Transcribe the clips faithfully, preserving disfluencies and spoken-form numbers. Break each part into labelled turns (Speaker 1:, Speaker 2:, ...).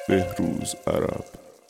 Speaker 1: بهروز عرب.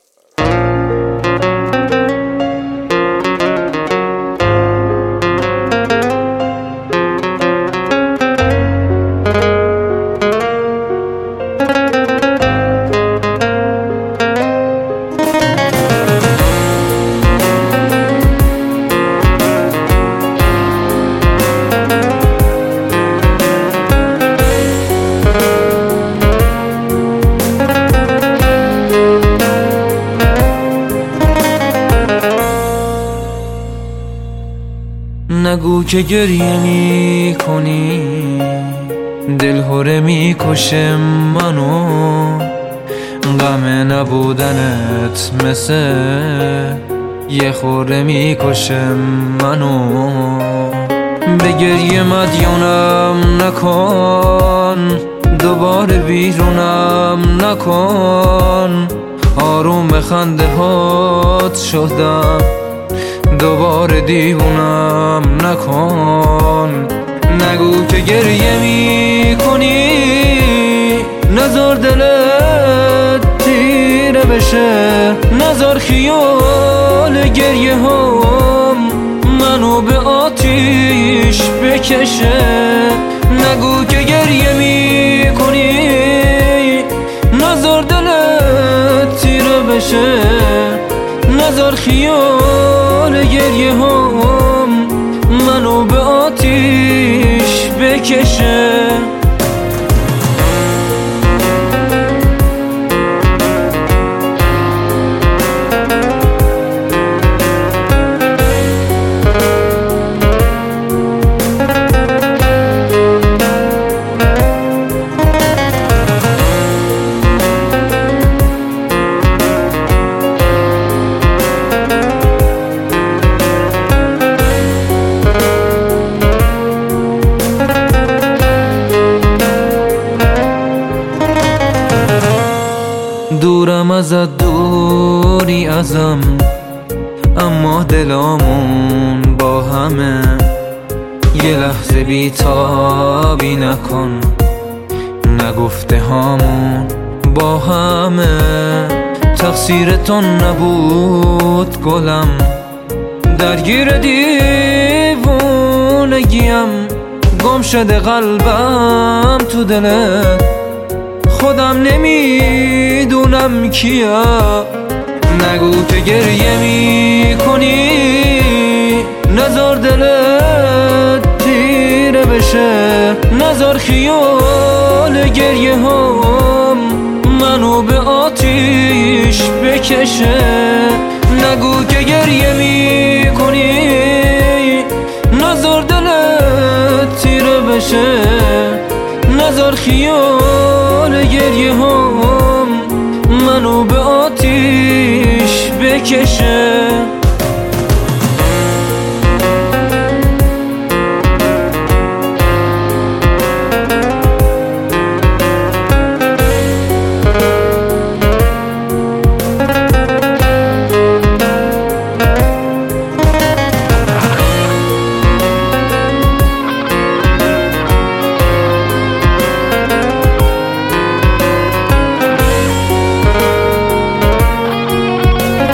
Speaker 2: نگو که گریه می کنی، دلهوره می کشه منو. غم نبودنت مثل یه خوره می کشه منو. به گریه مدیونم نکن، دوباره بیرونم نکن. آروم به خنده هات شدم، دوباره دیوونم نکن. نگو که گریه می کنی، نذار دلت تیره بشه. نذار خیال گریه هم منو به آتیش بکشه. نگو که گریه می کنی، نذار دلت تیره بشه. نذار خیال گریه هم منو به آتیش بکشه. دورم ازت دوری ازم، اما دلامون با همه. یه لحظه بیتابی نکن، نگفته هامون با همه. تقصیر تو نبود گلم، درگیر دیوونگیم. گم شده قلبم تو دلت، خودم نمیدونم کیا. نگو که گریه می کنی، نذار دلت تیره بشه. نذار خیال گریه هم منو به آتیش بکشه. نگو که گریه می کنی، نذار دلت تیره بشه. نذار خیال گریه هم منو به آتیش بکشه.